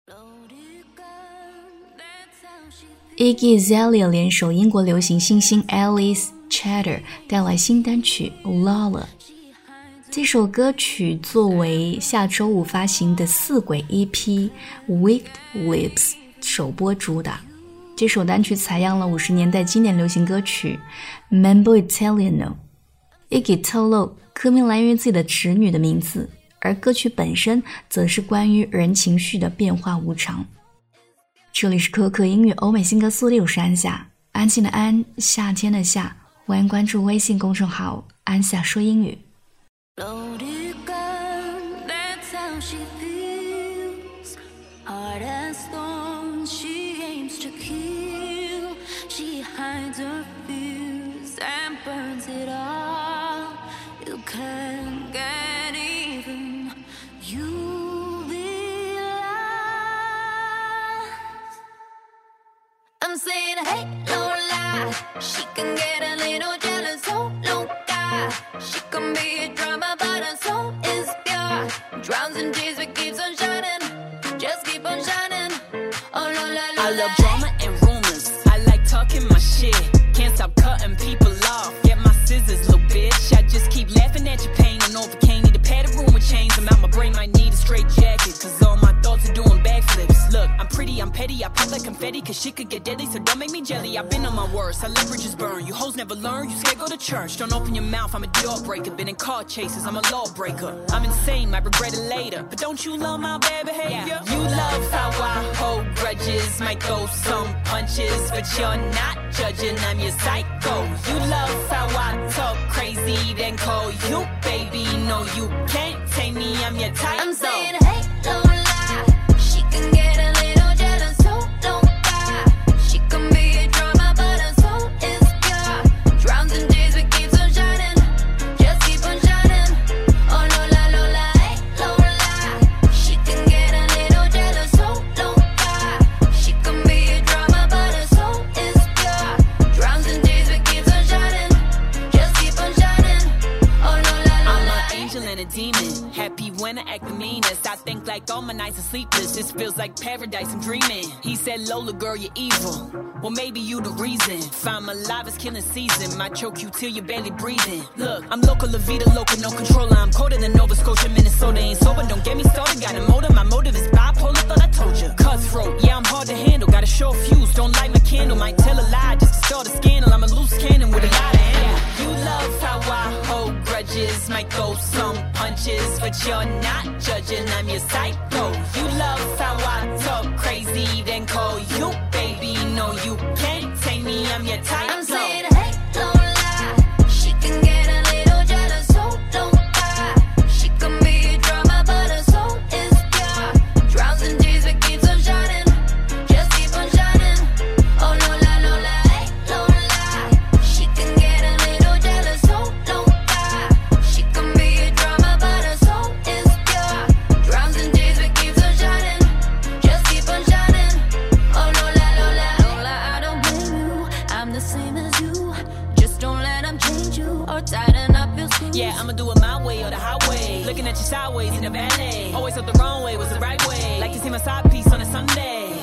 Iggy Azalea 联手英国流行新星 Alice Chater 带来新单曲 Lola。 这首歌曲作为下周五发行的4轨 EP Wicked Lips 首播主打。这首单曲采样了50年代经典流行歌曲 Mambo Italiano。Iggy 透露歌名来源于自己的侄女的名字，而歌曲本身则是关于人情绪的变化无常。这里是可可音乐欧美新歌速递，我是安夏，安静的安，夏天的夏，欢迎关注微信公众号安夏说英语。 I'm saying, hey, Lola, she can get a little jealous, oh, loca. She can be a drama, but her soul is pure. Drowns in tears, but keeps on shining. Just keep on shining. Oh, Lola, Lola. I love drama and rumors. I like talking my shit. Can't stop cutting people off. Get my scissors, little bitch. I just keep laughing at your pain and overcame. Need to pad a room with chains. I'm out, my brain might need a straight jacket. Cause all my thoughts are doing backflips. Look, I'm pretty, I'm petty. I pop like confetti. Cause shit could get deadly. So don't make me jelly. I've been on my worst. I let bridges burn. You hoes never learn. You scared, go to church. Don't open your mouth. I'm a deal breaker. Been in car chases. I'm a lawbreaker. I'm insane. Might regret it later. But don't you love my bad behavior? Yeah. You love how I hold grudges. Might throw some punches. But you're not judging. I'm your psycho. You love how I talk crazy. Then call you baby. No, you can't take me. I'm your type. I'm saying, hey, Lola, she can get a little jealous, so loca. She can be a drama, but her soul is pure. Drowns in tears, but keeps on shining. Just keep on shining. Oh, Lola, Lola, hey, Lola. She can get a little jealous, so loca. She can be a drama, but her soul is pure. Drowns in tears, but keeps on shining. Just keep on shining. Oh, Lola, Lola. I'm an angel and a demon. Happy when I act the meanest. I think like all my nights are sleepless. This feels like paradise, I'm dreaming. He said, Lola, girl, you're evil. Well, maybe you the reason. If I'm alive, it's killing season. Might choke you till you're barely breathing. Look, I'm local, La Vida, local, no controller. I'm colder than Nova Scotia, Minnesota. Ain't sober, don't get me started. Got a motive, my motive is bipolar. Thought I told you. Cutthroat, yeah, I'm hard to handle. Got a short fuse, don't light my candle. Might tell a lie just to start a scandal. I'm a loose cannon with a lot of ammo. You love how I hold grudges. Might throw some punches, but you're not judging. I'm your psycho. You love how I talk crazy, then call you baby. No, you can't take me. I'm your type. I'm saying, hey, Lola, she can get a little jealous, so loca. She can be a drama, but her soul is pure. Drowns in tears, but keeps on shining. Just keep on shining. Oh, Lola, Lola, hey, Lola. She can get a little jealous, so loca. She can be a drama, but her soul is pure. Drowns in tears, but keeps on shining. Just keep on shining. Oh, Lola, Lola, Lola, I don't blame you. I'm the same as you. Just don't let them change you or tighten up your screws. Yeah, I'ma do it my way or the highway. Looking at you sideways in the valet. Always thought the wrong way was the right way. Like to see my side piece on a Sunday.